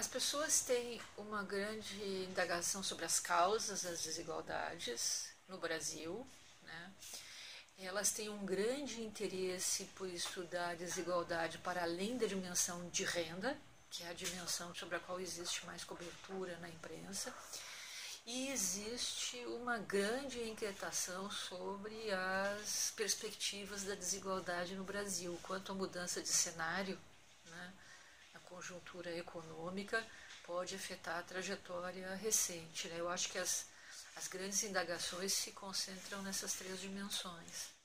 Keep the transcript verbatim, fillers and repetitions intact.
As pessoas têm uma grande indagação sobre as causas das desigualdades no Brasil, né? Elas têm um grande interesse por estudar a desigualdade para além da dimensão de renda, que é a dimensão sobre a qual existe mais cobertura na imprensa, e existe uma grande inquietação sobre as perspectivas da desigualdade no Brasil, quanto à mudança de cenário, né? A conjuntura econômica pode afetar a trajetória recente, né? Eu acho que as, as grandes indagações se concentram nessas três dimensões.